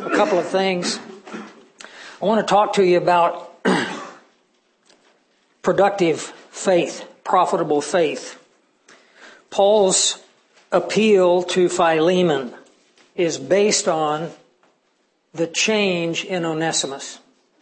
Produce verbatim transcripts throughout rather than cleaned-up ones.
a couple of things. I want to talk to you about productive faith, profitable faith. Paul's appeal to Philemon is based on the change in Onesimus.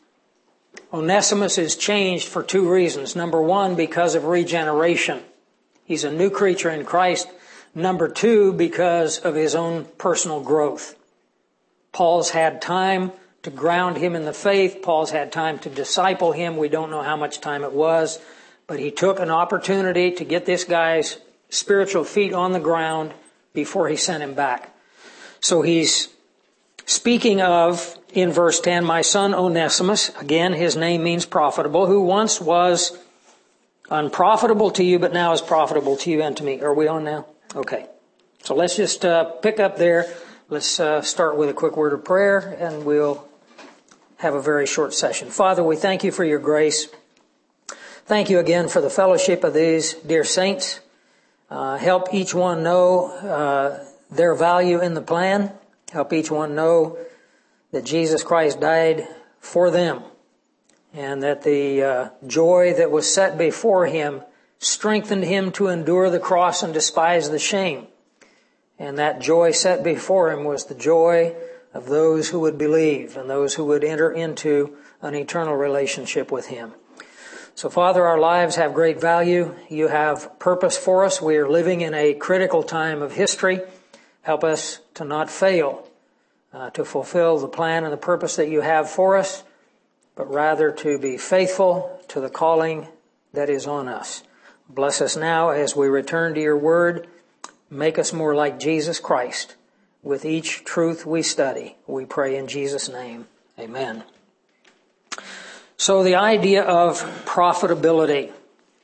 Onesimus is changed for two reasons. Number one, because of regeneration. He's a new creature in Christ. Number two, because of his own personal growth. Paul's had time to ground him in the faith. Paul's had time to disciple him. We don't know how much time it was, but he took an opportunity to get this guy's spiritual feet on the ground before he sent him back. So he's speaking of, in verse ten, my son Onesimus, again, his name means profitable, who once was unprofitable to you, but now is profitable to you and to me. Are we on now? Okay. So let's just uh, pick up there. Let's uh, start with a quick word of prayer, and we'll have a very short session. Father, we thank you for your grace. Thank you again for the fellowship of these dear saints. Uh, help each one know uh, their value in the plan. Help each one know that Jesus Christ died for them, and that the uh, joy that was set before him strengthened him to endure the cross and despise the shame. And that joy set before him was the joy of those who would believe and those who would enter into an eternal relationship with him. So, Father, our lives have great value. You have purpose for us. We are living in a critical time of history. Help us to not fail, uh, to fulfill the plan and the purpose that you have for us, but rather to be faithful to the calling that is on us. Bless us now as we return to your word. Make us more like Jesus Christ with each truth we study. We pray in Jesus' name. Amen. So the idea of profitability.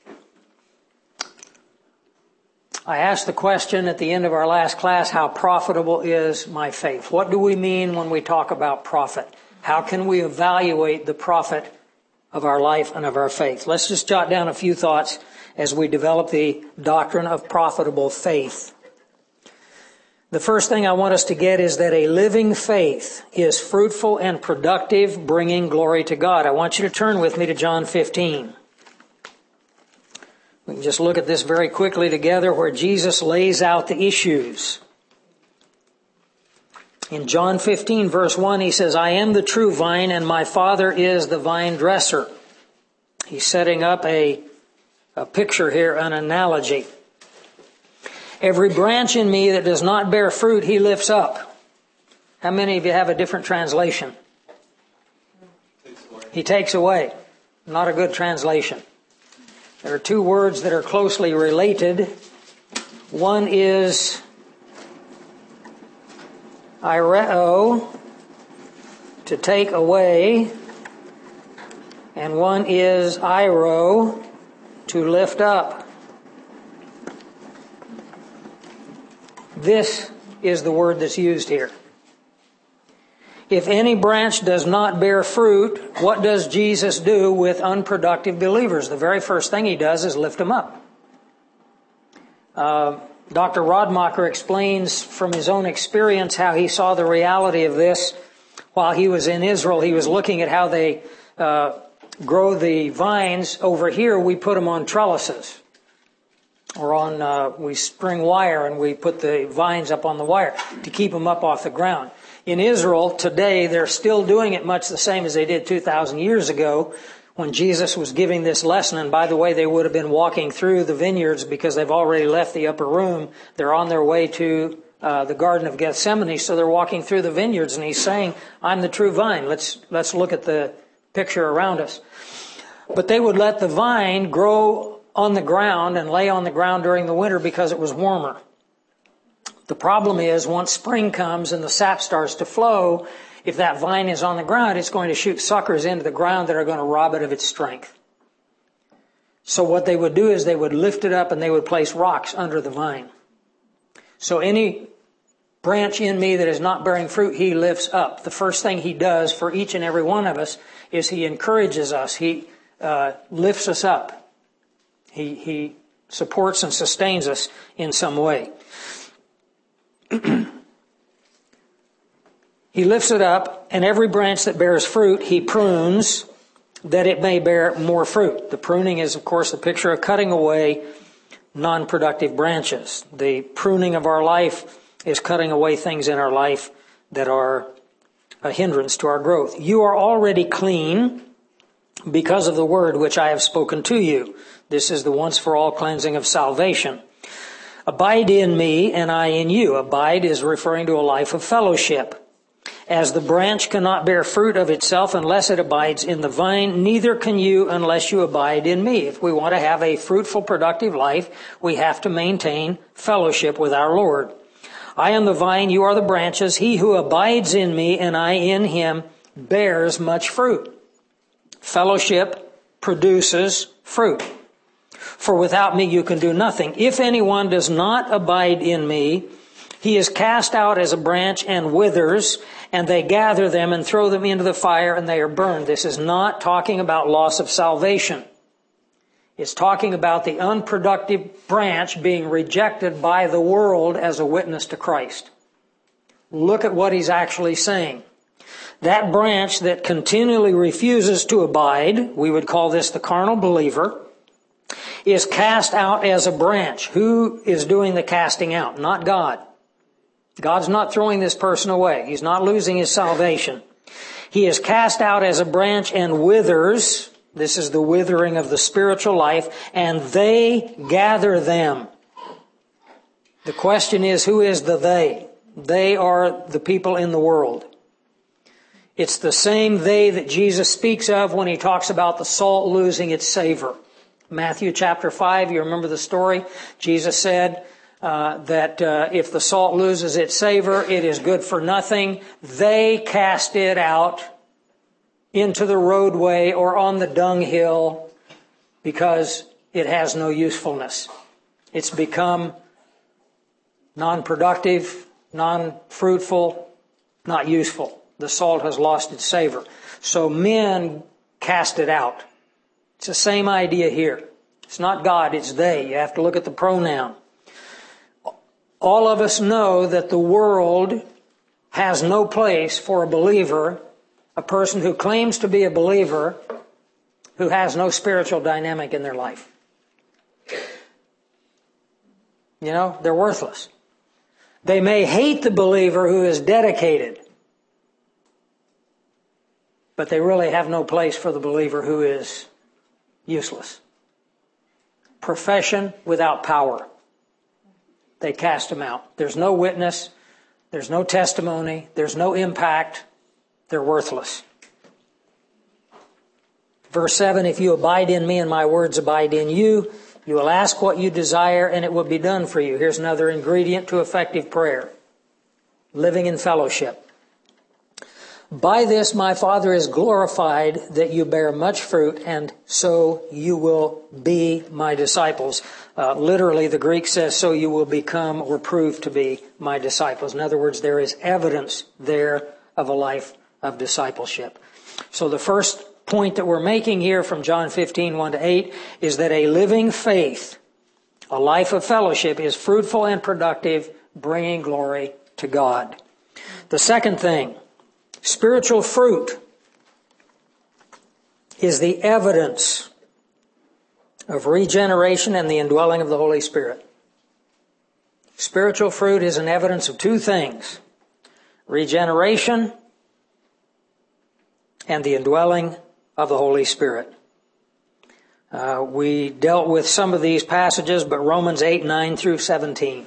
I asked the question at the end of our last class, how profitable is my faith? What do we mean when we talk about profit? How can we evaluate the profit of our life and of our faith? Let's just jot down a few thoughts as we develop the doctrine of profitable faith. The first thing I want us to get is that a living faith is fruitful and productive, bringing glory to God. I want you to turn with me to John fifteen. We can just look at this very quickly together, where Jesus lays out the issues. In John fifteen, verse one, he says, I am the true vine, and my Father is the vine dresser. He's setting up a, a picture here, an analogy. Every branch in me that does not bear fruit, he lifts up. How many of you have a different translation? Takes he takes away. Not a good translation. There are two words that are closely related. One is aireo, to take away, and one is airo, to lift up. This is the word that's used here. If any branch does not bear fruit, what does Jesus do with unproductive believers? The very first thing he does is lift them up. Uh, Doctor Rodmacher explains from his own experience how he saw the reality of this while he was in Israel. He was looking at how they uh, grow the vines. Over here, we put them on trellises. Or on, uh, we string wire and we put the vines up on the wire to keep them up off the ground. In Israel today, they're still doing it much the same as they did two thousand years ago when Jesus was giving this lesson. And by the way, they would have been walking through the vineyards because they've already left the upper room. They're on their way to uh, the Garden of Gethsemane, so they're walking through the vineyards. And he's saying, I'm the true vine. Let's, let's look at the picture around us. But they would let the vine grow on the ground and lay on the ground during the winter because it was warmer. The problem is, once spring comes and the sap starts to flow, if that vine is on the ground, it's going to shoot suckers into the ground that are going to rob it of its strength. So what they would do is they would lift it up and they would place rocks under the vine. So any branch in me that is not bearing fruit, he lifts up. The first thing he does for each and every one of us is he encourages us. He uh, lifts us up. He, he supports and sustains us in some way. He lifts it up, and every branch that bears fruit, he prunes, that it may bear more fruit. The pruning is, of course, a picture of cutting away non-productive branches. The pruning of our life is cutting away things in our life that are a hindrance to our growth. You are already clean because of the word which I have spoken to you. This is the once for all cleansing of salvation. Abide in me and I in you. Abide is referring to a life of fellowship. As the branch cannot bear fruit of itself unless it abides in the vine, neither can you unless you abide in me. If we want to have a fruitful, productive life, we have to maintain fellowship with our Lord. I am the vine, you are the branches. He who abides in me and I in him bears much fruit. Fellowship produces fruit. For without me you can do nothing. If anyone does not abide in me, he is cast out as a branch and withers, and they gather them and throw them into the fire, and they are burned. This is not talking about loss of salvation. It's talking about the unproductive branch being rejected by the world as a witness to Christ. Look at what he's actually saying. That branch that continually refuses to abide, we would call this the carnal believer, is cast out as a branch. Who is doing the casting out? Not God. God's not throwing this person away. He's not losing his salvation. He is cast out as a branch and withers. This is the withering of the spiritual life. And they gather them. The question is, who is the they? They are the people in the world. It's the same they that Jesus speaks of when he talks about the salt losing its savor. Matthew chapter five, you remember the story? Jesus said uh, that uh, if the salt loses its savor, it is good for nothing. They cast it out into the roadway or on the dunghill because it has no usefulness. It's become non-productive, non-fruitful, not useful. The salt has lost its savor. So men cast it out. It's the same idea here. It's not God, it's they. You have to look at the pronoun. All of us know that the world has no place for a believer, a person who claims to be a believer, who has no spiritual dynamic in their life. You know, they're worthless. They may hate the believer who is dedicated, but they really have no place for the believer who is useless. Profession without power. They cast him out. There's no witness. There's no testimony. There's no impact. They're worthless. Verse seven, if you abide in me and my words abide in you, you will ask what you desire and it will be done for you. Here's another ingredient to effective prayer. Living in fellowship. By this my Father is glorified, that you bear much fruit, and so you will be my disciples. Uh, literally, the Greek says, so you will become or prove to be my disciples. In other words, there is evidence there of a life of discipleship. So the first point that we're making here from John fifteen, one to eight, is that a living faith, a life of fellowship, is fruitful and productive, bringing glory to God. The second thing, spiritual fruit is the evidence of regeneration and the indwelling of the Holy Spirit. Spiritual fruit is an evidence of two things: regeneration and the indwelling of the Holy Spirit. Uh, we dealt with some of these passages, but Romans eight, nine through seventeen.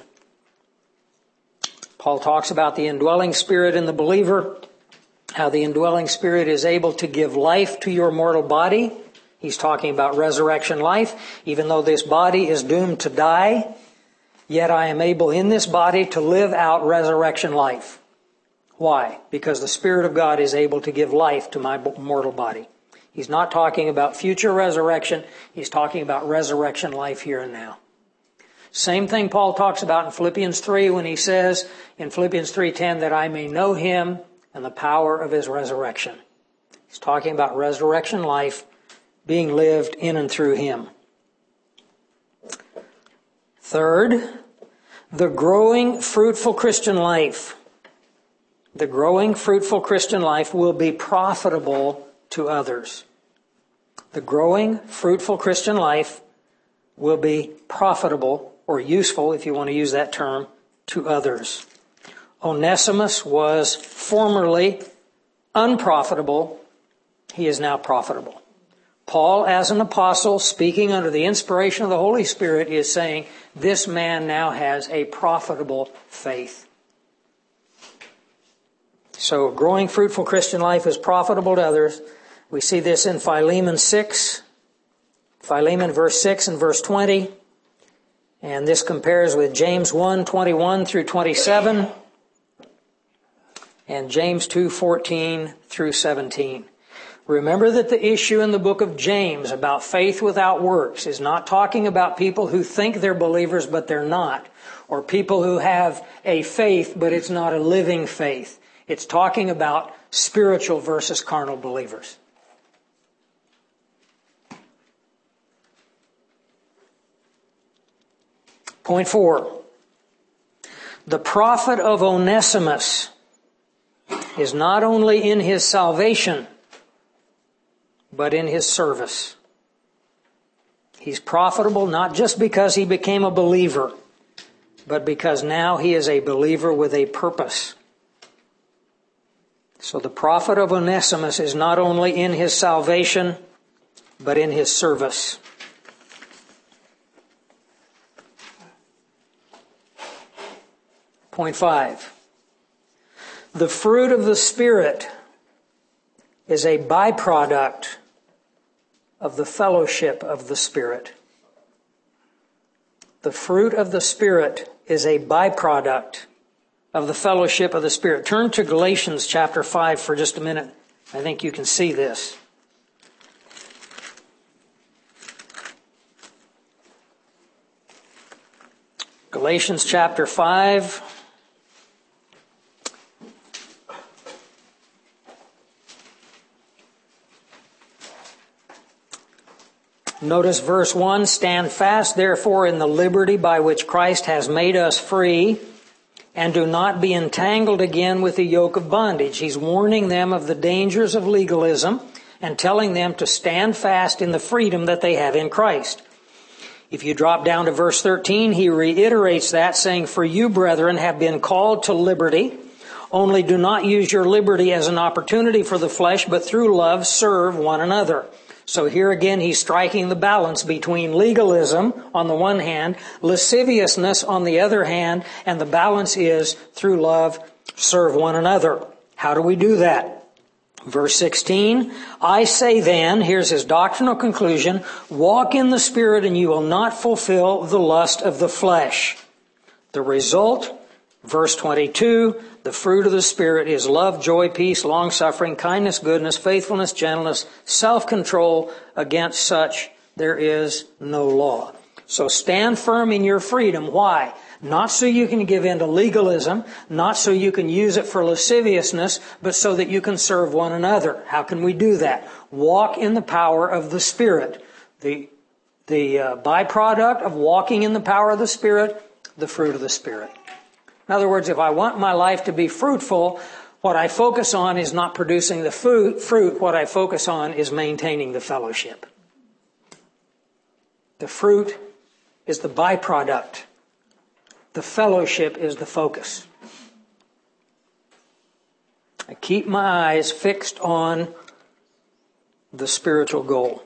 Paul talks about the indwelling Spirit in the believer, how the indwelling Spirit is able to give life to your mortal body. He's talking about resurrection life. Even though this body is doomed to die, yet I am able in this body to live out resurrection life. Why? Because the Spirit of God is able to give life to my mortal body. He's not talking about future resurrection. He's talking about resurrection life here and now. Same thing Paul talks about in Philippians three when he says in Philippians three ten that I may know him and the power of his resurrection. He's talking about resurrection life being lived in and through him. Third, the growing, fruitful Christian life The growing, fruitful Christian life will be profitable to others. The growing, fruitful Christian life will be profitable or useful, if you want to use that term, to others. Onesimus was formerly unprofitable. He is now profitable. Paul, as an apostle, speaking under the inspiration of the Holy Spirit, is saying this man now has a profitable faith. So a growing, fruitful Christian life is profitable to others. We see this in Philemon six, Philemon verse six and verse twenty. And this compares with James one, twenty-one through twenty-seven, and James two, fourteen through seventeen. Remember that the issue in the book of James about faith without works is not talking about people who think they're believers but they're not, or people who have a faith but it's not a living faith. It's talking about spiritual versus carnal believers. Point four. The profit of Onesimus is not only in his salvation, but in his service. He's profitable not just because he became a believer, but because now he is a believer with a purpose. So the profit of Onesimus is not only in his salvation, but in his service. Point five. The fruit of the Spirit is a byproduct of the fellowship of the Spirit. The fruit of the Spirit is a byproduct of the fellowship of the Spirit. Turn to Galatians chapter five for just a minute. I think you can see this. Galatians chapter five. Notice verse one, stand fast therefore in the liberty by which Christ has made us free, and do not be entangled again with the yoke of bondage. He's warning them of the dangers of legalism and telling them to stand fast in the freedom that they have in Christ. If you drop down to verse thirteen, he reiterates that, saying, for you, brethren, have been called to liberty. Only do not use your liberty as an opportunity for the flesh, but through love serve one another. So here again, he's striking the balance between legalism on the one hand, lasciviousness on the other hand, and the balance is through love, serve one another. How do we do that? Verse sixteen, I say then, here's his doctrinal conclusion, walk in the Spirit and you will not fulfill the lust of the flesh. The result, verse twenty-two, the fruit of the Spirit is love, joy, peace, long-suffering, kindness, goodness, faithfulness, gentleness, self-control. Against such there is no law. So stand firm in your freedom. Why? Not so you can give in to legalism, not so you can use it for lasciviousness, but so that you can serve one another. How can we do that? Walk in the power of the Spirit. The, the uh, byproduct of walking in the power of the Spirit, the fruit of the Spirit. In other words, if I want my life to be fruitful, what I focus on is not producing the fruit. fruit. What I focus on is maintaining the fellowship. The fruit is the byproduct. The fellowship is the focus. I keep my eyes fixed on the spiritual goal.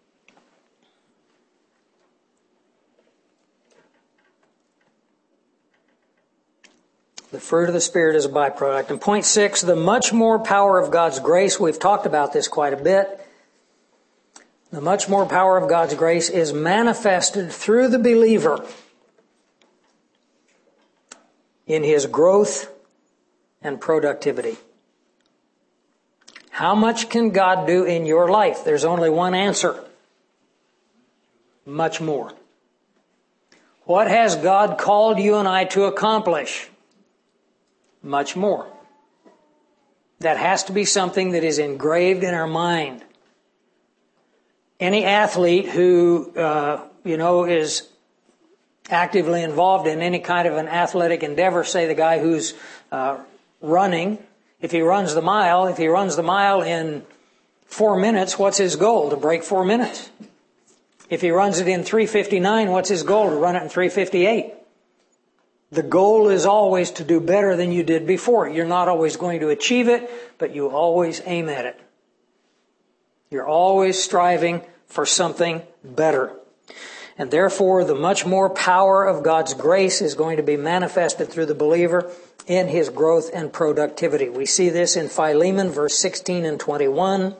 The fruit of the Spirit is a byproduct. And point six, the much more power of God's grace. We've talked about this quite a bit. The much more power of God's grace is manifested through the believer in his growth and productivity. How much can God do in your life? There's only one answer. Much more. What has God called you and I to accomplish? Much more. That has to be something that is engraved in our mind. Any athlete who, uh, you know, is actively involved in any kind of an athletic endeavor, say the guy who's uh, running If he runs the mile, if he runs the mile in four minutes, what's his goal? To break four minutes. If he runs it in three fifty-nine, what's his goal? To run it in three fifty-eight. The goal is always to do better than you did before. You're not always going to achieve it, but you always aim at it. You're always striving for something better. And therefore, the much more power of God's grace is going to be manifested through the believer in his growth and productivity. We see this in Philemon, verse sixteen and twenty-one.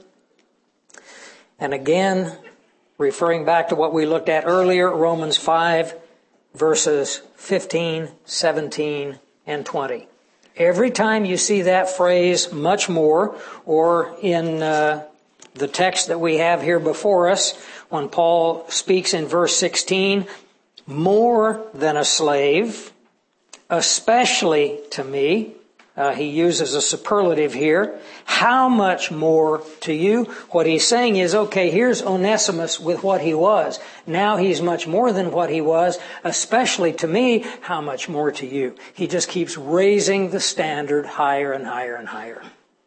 And again, referring back to what we looked at earlier, Romans five, verses fifteen, seventeen, and twenty. Every time you see that phrase, much more, or in uh, the text that we have here before us, when Paul speaks in verse sixteen, more than a slave, especially to me, uh, he uses a superlative here, how much more to you? What he's saying is, okay, here's Onesimus with what he was. Now he's much more than what he was, especially to me, how much more to you? He just keeps raising the standard higher and higher and higher.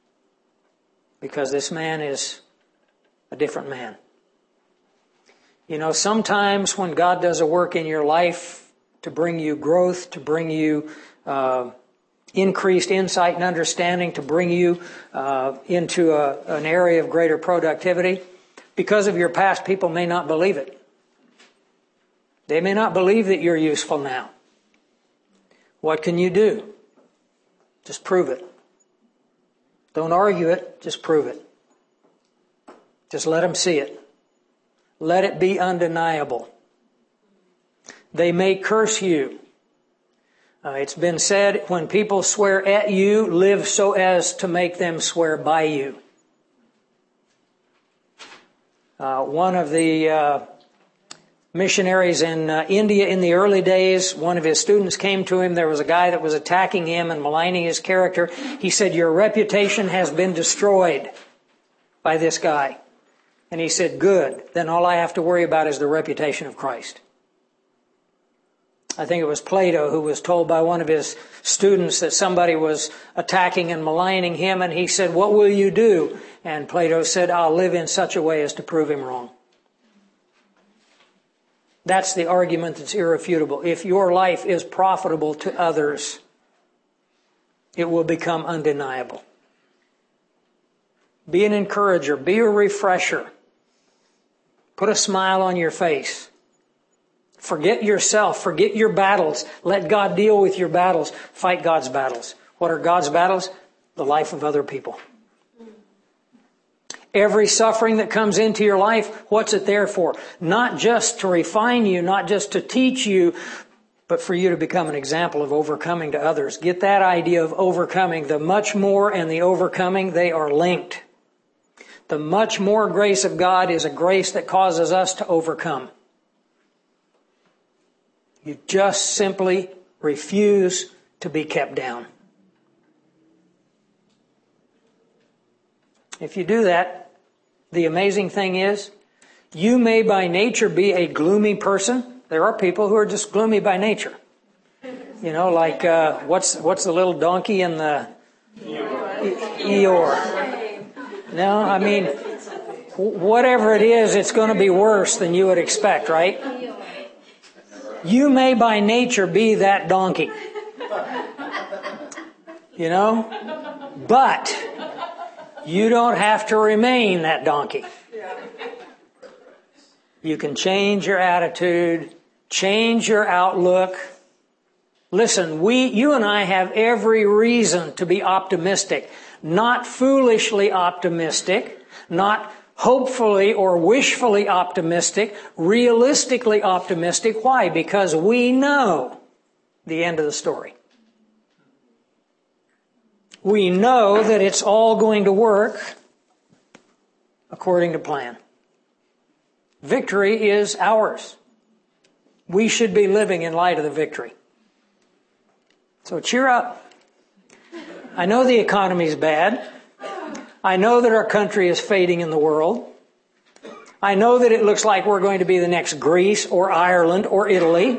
Because this man is a different man. You know, sometimes when God does a work in your life to bring you growth, to bring you uh, increased insight and understanding, to bring you uh, into a, an area of greater productivity, because of your past, people may not believe it. They may not believe that you're useful now. What can you do? Just prove it. Don't argue it, just prove it. Just let them see it. Let it be undeniable. They may curse you. Uh, it's been said, when people swear at you, live so as to make them swear by you. Uh, one of the uh, missionaries in uh, India in the early days, one of his students came to him. There was a guy that was attacking him and maligning his character. He said, your reputation has been destroyed by this guy. And he said, good, then all I have to worry about is the reputation of Christ. I think it was Plato who was told by one of his students that somebody was attacking and maligning him, and he said, what will you do? And Plato said, I'll live in such a way as to prove him wrong. That's the argument that's irrefutable. If your life is profitable to others, it will become undeniable. Be an encourager. Be a refresher. Put a smile on your face. Forget yourself. Forget your battles. Let God deal with your battles. Fight God's battles. What are God's battles? The life of other people. Every suffering that comes into your life, what's it there for? Not just to refine you, not just to teach you, but for you to become an example of overcoming to others. Get that idea of overcoming. The much more and the overcoming, they are linked. The much more grace of God is a grace that causes us to overcome. You just simply refuse to be kept down. If you do that, the amazing thing is, you may by nature be a gloomy person. There are people who are just gloomy by nature. You know, like, uh, what's what's the little donkey in the Eeyore? No, I mean, whatever it is, it's going to be worse than you would expect, right? You may by nature be that donkey. You know? But you don't have to remain that donkey. You can change your attitude, change your outlook. Listen, we, you and I have every reason to be optimistic. Not foolishly optimistic, not hopefully or wishfully optimistic, realistically optimistic. Why? Because we know the end of the story. We know that it's all going to work according to plan. Victory is ours. We should be living in light of the victory. So cheer up. I know the economy is bad. I know that our country is fading in the world. I know that it looks like we're going to be the next Greece or Ireland or Italy.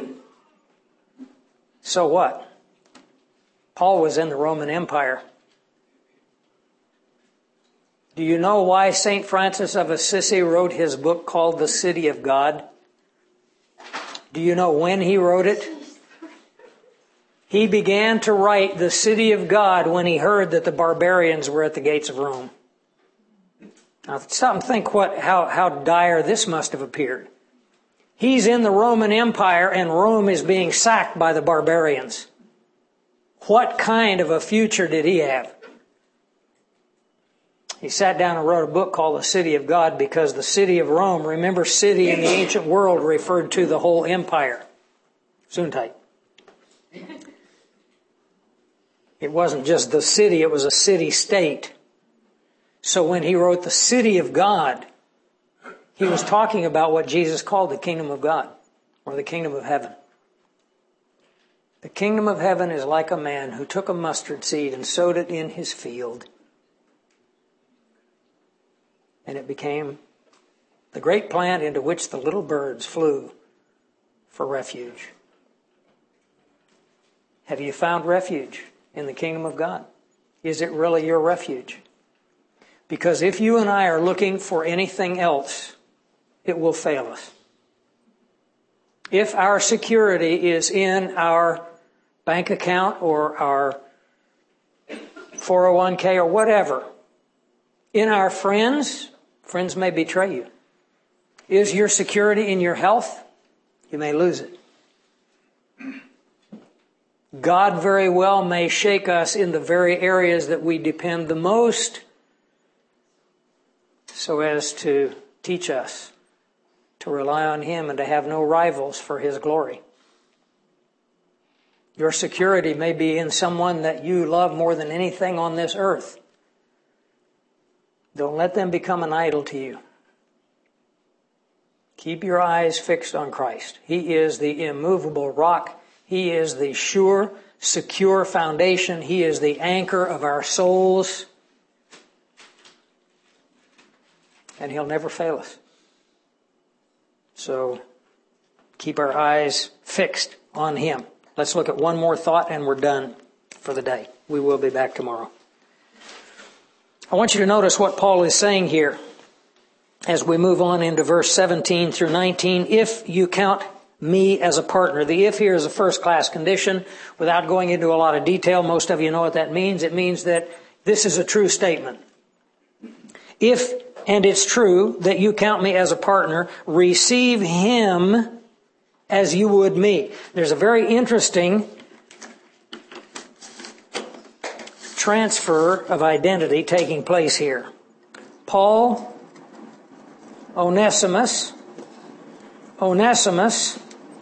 So what? Paul was in the Roman Empire. Do you know why Saint Francis of Assisi wrote his book called The City of God? Do you know when he wrote it? He began to write The City of God when he heard that the barbarians were at the gates of Rome. Now stop and think what, how, how dire this must have appeared. He's in the Roman Empire and Rome is being sacked by the barbarians. What kind of a future did he have? He sat down and wrote a book called The City of God because the city of Rome, remember, city in the ancient world referred to the whole empire. Gesundheit. It wasn't just the city, it was a city-state. So when he wrote The City of God, he was talking about what Jesus called the kingdom of God, or the kingdom of heaven. The kingdom of heaven is like a man who took a mustard seed and sowed it in his field. And it became the great plant into which the little birds flew for refuge. Have you found refuge in the kingdom of God? Is it really your refuge? Because if you and I are looking for anything else, it will fail us. If our security is in our bank account or our four oh one k or whatever, in our friends, friends may betray you. Is your security in your health? You may lose it. God very well may shake us in the very areas that we depend the most so as to teach us to rely on Him and to have no rivals for His glory. Your security may be in someone that you love more than anything on this earth. Don't let them become an idol to you. Keep your eyes fixed on Christ. He is the immovable rock. He is the sure, secure foundation. He is the anchor of our souls. And He'll never fail us. So keep our eyes fixed on Him. Let's look at one more thought and we're done for the day. We will be back tomorrow. I want you to notice what Paul is saying here as we move on into verse seventeen through nineteen. If you count me as a partner. The if here is a first class condition. Without going into a lot of detail, most of you know what that means. It means that this is a true statement. If, and it's true, that you count me as a partner, receive him as you would me. There's a very interesting transfer of identity taking place here. Paul, Onesimus, Onesimus,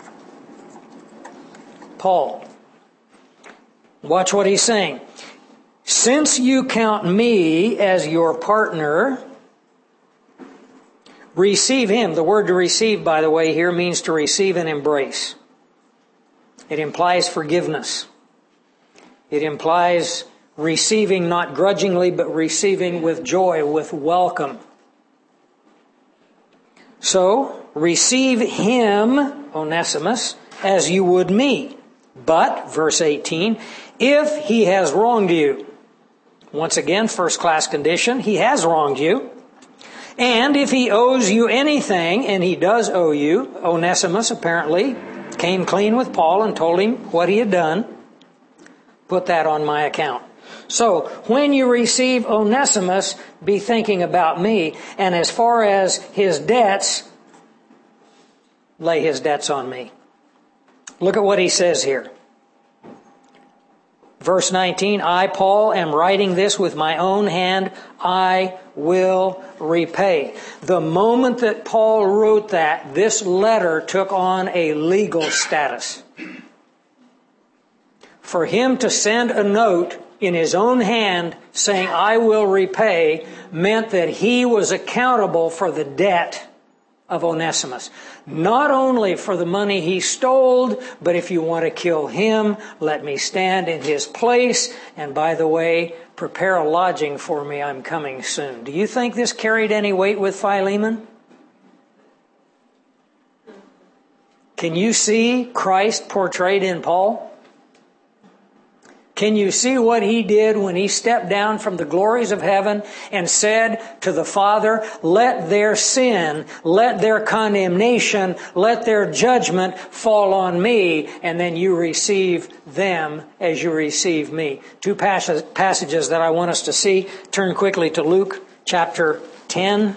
Paul. Watch what he's saying. Since you count me as your partner, receive him. The word to receive, by the way, here means to receive and embrace. It implies forgiveness. It implies receiving not grudgingly, but receiving with joy, with welcome. So, receive him, Onesimus, as you would me. But, verse eighteen, if he has wronged you, once again, first class condition, he has wronged you. And if he owes you anything, and he does owe you, Onesimus apparently came clean with Paul and told him what he had done, put that on my account. So, when you receive Onesimus, be thinking about me. And as far as his debts, lay his debts on me. Look at what he says here. Verse nineteen, I, Paul, am writing this with my own hand. I will repay. The moment that Paul wrote that, this letter took on a legal status. For him to send a note in his own hand saying, I will repay, meant that he was accountable for the debt of Onesimus. Not only for the money he stole, but if you want to kill him, let me stand in his place. And by the way, prepare a lodging for me. I'm coming soon. Do you think this carried any weight with Philemon? Can you see Christ portrayed in Paul? Can you see what he did when he stepped down from the glories of heaven and said to the Father, let their sin, let their condemnation, let their judgment fall on me, and then you receive them as you receive me. Two passages that I want us to see. Turn quickly to Luke chapter ten.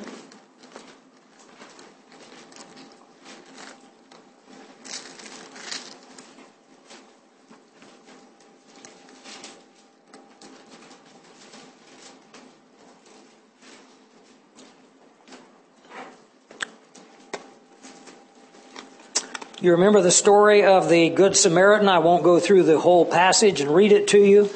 You remember the story of the Good Samaritan? I won't go through the whole passage and read it to you.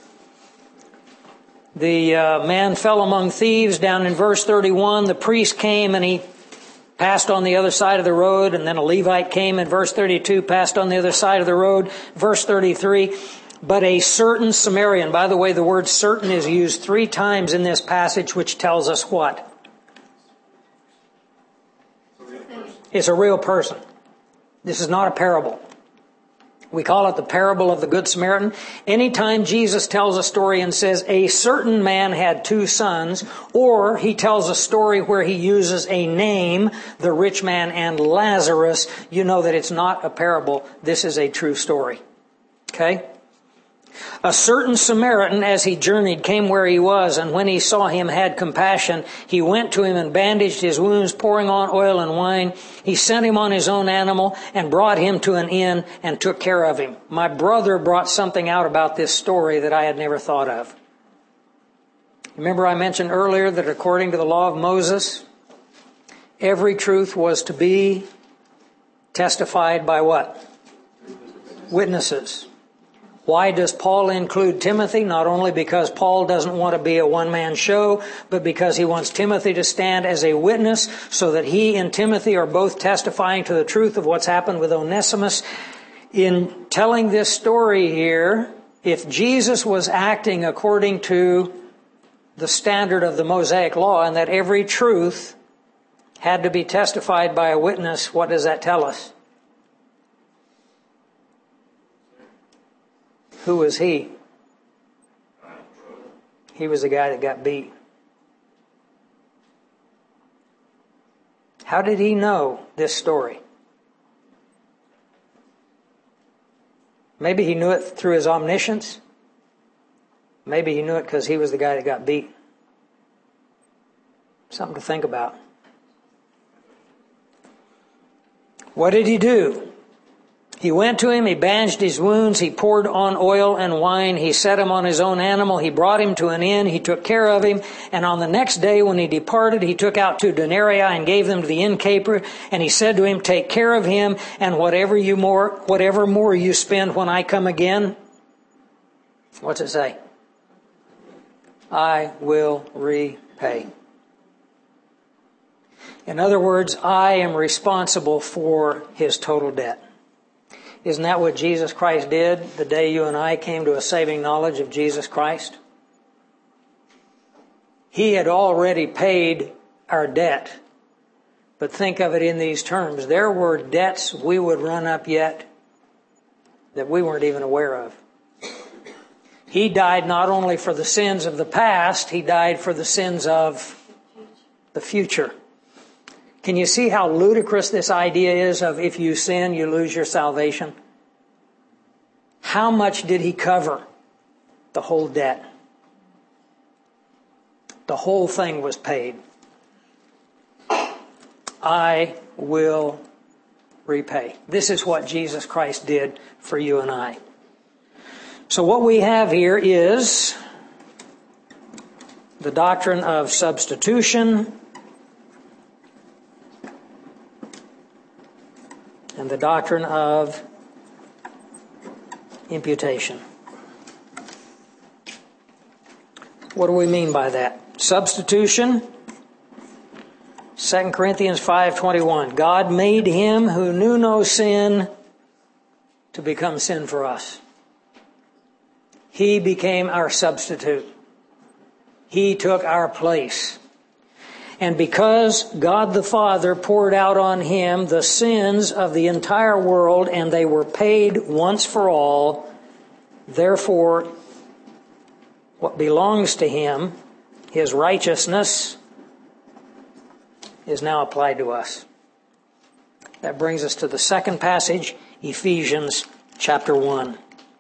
The uh, man fell among thieves down in verse thirty-one. The priest came and he passed on the other side of the road. And then a Levite came in verse thirty-two, passed on the other side of the road. Verse thirty-three, but a certain Samaritan. By the way, the word certain is used three times in this passage, which tells us what? It's a real person. This is not a parable. We call it the parable of the Good Samaritan. Anytime Jesus tells a story and says a certain man had two sons, or he tells a story where he uses a name, the rich man and Lazarus, you know that it's not a parable. This is a true story. Okay? A certain Samaritan, as he journeyed, came where he was, and when he saw him, had compassion. He went to him and bandaged his wounds, pouring on oil and wine. He sent him on his own animal and brought him to an inn and took care of him. My brother brought something out about this story that I had never thought of. Remember I mentioned earlier that according to the law of Moses, every truth was to be testified by what? Witnesses. Why does Paul include Timothy? Not only because Paul doesn't want to be a one-man show, but because he wants Timothy to stand as a witness so that he and Timothy are both testifying to the truth of what's happened with Onesimus. In telling this story here, if Jesus was acting according to the standard of the Mosaic law and that every truth had to be testified by a witness, what does that tell us? Who was he? He was the guy that got beat. How did he know this story? Maybe he knew it through his omniscience. Maybe he knew it because he was the guy that got beat. Something to think about. What did he do? He went to him, he bandaged his wounds, he poured on oil and wine, he set him on his own animal, he brought him to an inn, he took care of him, and on the next day when he departed, he took out two denarii and gave them to the innkeeper, and he said to him, take care of him, and whatever you more, whatever more you spend when I come again, what's it say? I will repay. In other words, I am responsible for his total debt. Isn't that what Jesus Christ did the day you and I came to a saving knowledge of Jesus Christ? He had already paid our debt. But think of it in these terms. There were debts we would run up yet that we weren't even aware of. He died not only for the sins of the past, he died for the sins of the future. Can you see how ludicrous this idea is of if you sin, you lose your salvation? How much did he cover? The whole debt. The whole thing was paid. I will repay. This is what Jesus Christ did for you and I. So what we have here is the doctrine of substitution and the doctrine of imputation. What do we mean by that? Substitution, Second Corinthians five twenty-one. God made him who knew no sin to become sin for us. He became our substitute. He took our place. And because God the Father poured out on him the sins of the entire world, and they were paid once for all, Therefore, what belongs to him, his righteousness, is now applied to us. That brings us to the second passage, Ephesians chapter one.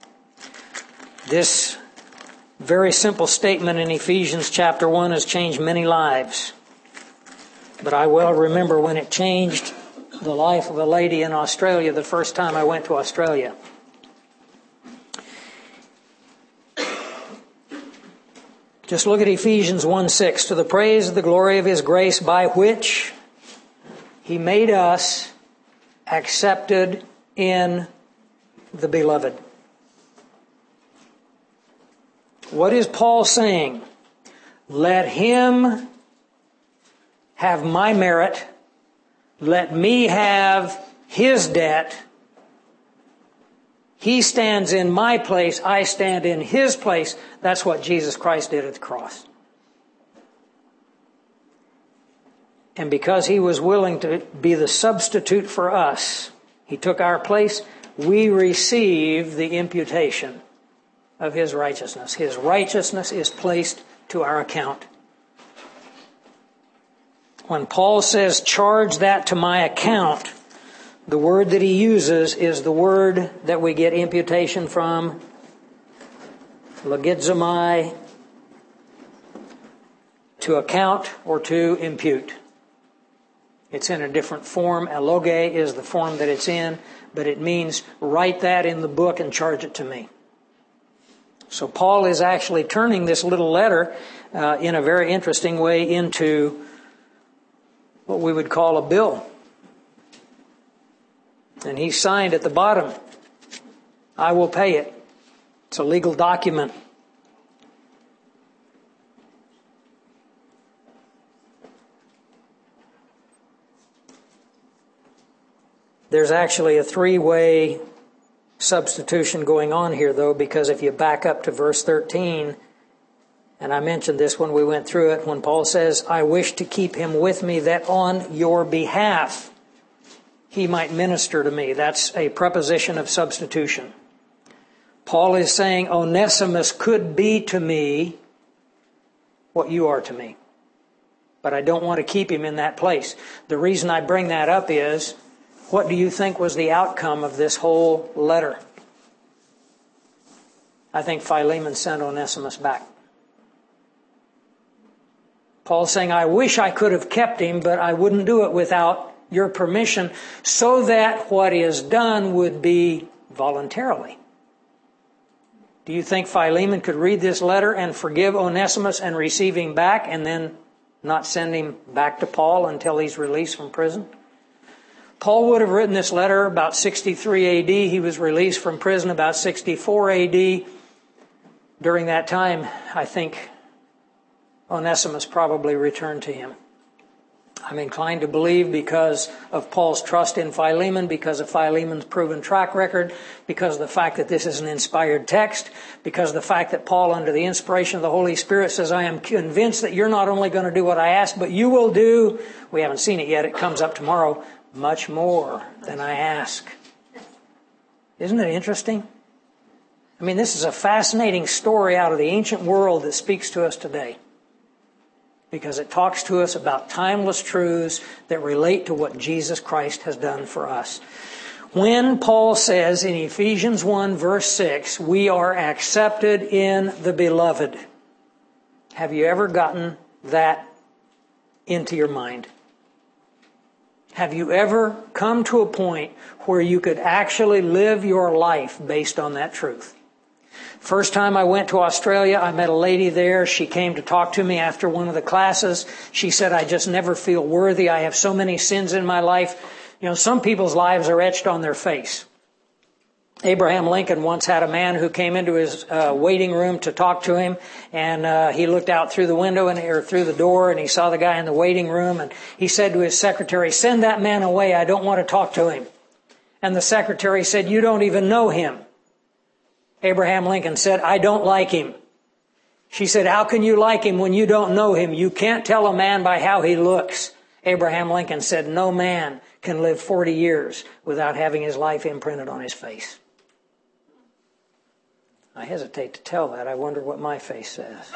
This very simple statement in Ephesians chapter one has changed many lives. But I well remember when it changed the life of a lady in Australia the first time I went to Australia. Just look at Ephesians one six. To the praise of the glory of his grace, by which he made us accepted in the beloved. What is Paul saying? Let him have my merit. Let me have his debt. He stands in my place. I stand in his place. That's what Jesus Christ did at the cross. And because he was willing to be the substitute for us, he took our place, we receive the imputation of his righteousness. His righteousness is placed to our account. When Paul says, charge that to my account, the word that he uses is the word that we get imputation from, logizomai, to account or to impute. It's in a different form. Eloge is the form that it's in, but it means write that in the book and charge it to me. So Paul is actually turning this little letter uh, in a very interesting way into what we would call a bill. And he signed at the bottom, I will pay it. It's a legal document. There's actually a three-way substitution going on here, though, because if you back up to verse thirteen, and I mentioned this when we went through it, when Paul says, I wish to keep him with me that on your behalf he might minister to me. That's a preposition of substitution. Paul is saying Onesimus could be to me what you are to me. But I don't want to keep him in that place. The reason I bring that up is, what do you think was the outcome of this whole letter? I think Philemon sent Onesimus back. Paul's saying, I wish I could have kept him, but I wouldn't do it without your permission, so that what is done would be voluntarily. Do you think Philemon could read this letter and forgive Onesimus and receive him back and then not send him back to Paul until he's released from prison? Paul would have written this letter about sixty-three A D. He was released from prison about sixty-four A D. During that time, I think Onesimus probably returned to him. I'm inclined to believe because of Paul's trust in Philemon, because of Philemon's proven track record, because of the fact that this is an inspired text, because of the fact that Paul, under the inspiration of the Holy Spirit, says, I am convinced that you're not only going to do what I ask, but you will do, we haven't seen it yet, it comes up tomorrow, much more than I ask. Isn't it interesting? I mean, this is a fascinating story out of the ancient world that speaks to us today, because it talks to us about timeless truths that relate to what Jesus Christ has done for us. When Paul says in Ephesians one verse six, we are accepted in the beloved, have you ever gotten that into your mind? Have you ever come to a point where you could actually live your life based on that truth? First time I went to Australia, I met a lady there. She came to talk to me after one of the classes. She said, I just never feel worthy. I have so many sins in my life. You know, some people's lives are etched on their face. Abraham Lincoln once had a man who came into his uh, waiting room to talk to him, and uh, he looked out through the window and or through the door, and he saw the guy in the waiting room, and he said to his secretary, send that man away. I don't want to talk to him. And the secretary said, you don't even know him. Abraham Lincoln said, I don't like him. She said, how can you like him when you don't know him? You can't tell a man by how he looks. Abraham Lincoln said, no man can live forty years without having his life imprinted on his face. I hesitate to tell that. I wonder what my face says.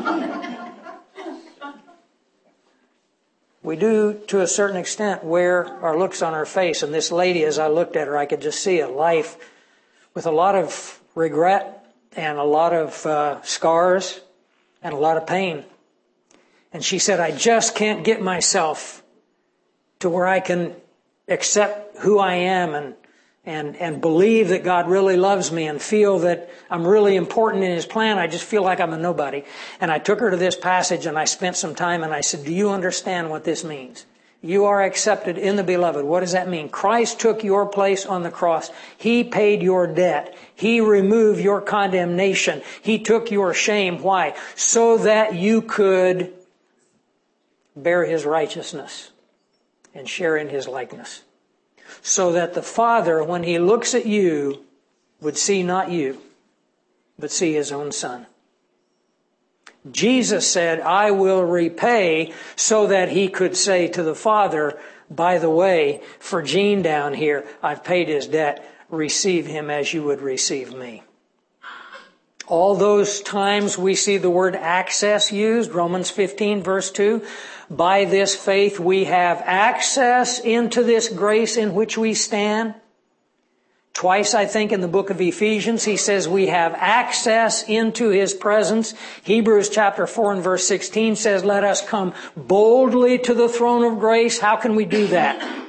We do, to a certain extent, wear our looks on our face. And this lady, as I looked at her, I could just see a life with a lot of regret and a lot of uh, scars and a lot of pain. And she said, I just can't get myself to where I can accept who I am and and and believe that God really loves me and feel that I'm really important in His plan. I just feel like I'm a nobody. And I took her to this passage and I spent some time and I said, do you understand what this means? You are accepted in the beloved. What does that mean? Christ took your place on the cross. He paid your debt. He removed your condemnation. He took your shame. Why? So that you could bear His righteousness and share in His likeness. So that the Father, when He looks at you, would see not you, but see His own Son. Jesus said, I will repay, so that He could say to the Father, by the way, for Gene down here, I've paid his debt. Receive him as you would receive me. All those times we see the word access used, Romans fifteen verse two, by this faith we have access into this grace in which we stand. Twice, I think, in the book of Ephesians, he says we have access into His presence. Hebrews chapter four and verse sixteen says, let us come boldly to the throne of grace. How can we do that?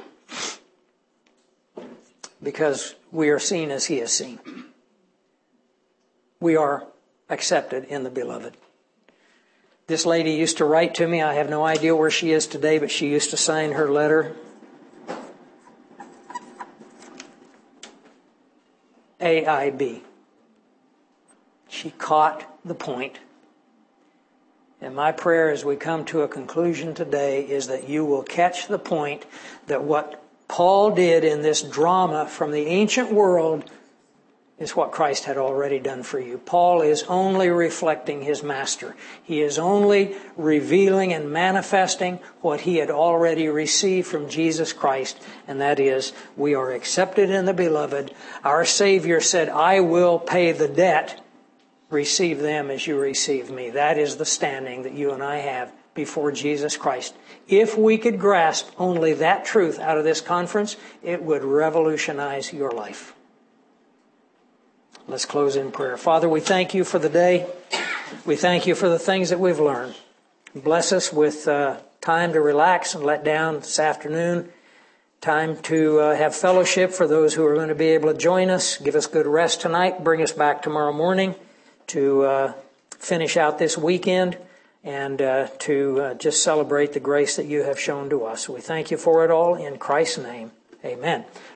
Because we are seen as He is seen. We are accepted in the beloved. This lady used to write to me. I have no idea where she is today, but she used to sign her letter A I B. She caught the point. And my prayer as we come to a conclusion today is that you will catch the point that what Paul did in this drama from the ancient world is what Christ had already done for you. Paul is only reflecting his master. He is only revealing and manifesting what he had already received from Jesus Christ, and that is, we are accepted in the beloved. Our Savior said, I will pay the debt. Receive them as you receive me. That is the standing that you and I have before Jesus Christ. If we could grasp only that truth out of this conference, it would revolutionize your life. Let's close in prayer. Father, we thank you for the day. We thank you for the things that we've learned. Bless us with uh, time to relax and let down this afternoon. Time to uh, have fellowship for those who are going to be able to join us. Give us good rest tonight. Bring us back tomorrow morning to uh, finish out this weekend and uh, to uh, just celebrate the grace that you have shown to us. We thank you for it all in Christ's name. Amen.